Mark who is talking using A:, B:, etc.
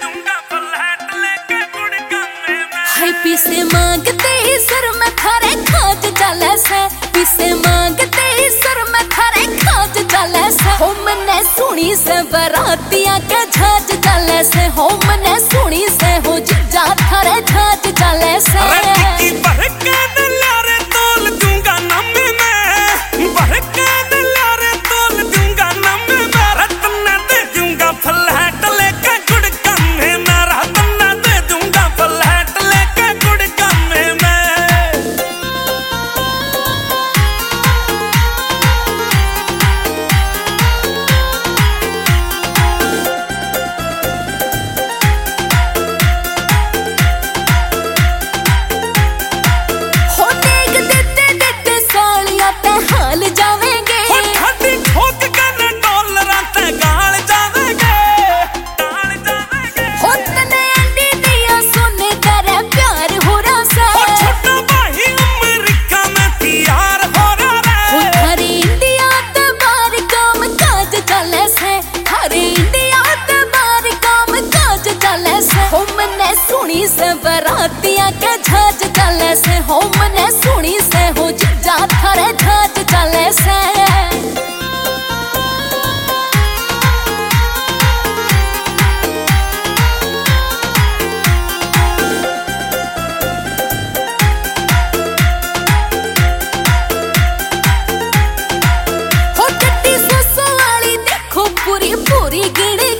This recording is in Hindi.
A: पीसे मांगते ही सर में थारे खाज चले से, पीसे मांगते ही सर में थारे खाज चले से। हो मने सुनी से बरातियां के झाज चले से, हो मने सुनी से हो जीजा थारे झाज चले से। सुनी से बरातियां के झाज चले से, हो मने सुनी से हो जीजा थारे झाज चले से। हो गड्डी सोसो वाली देखो पूरी पूरी गिणी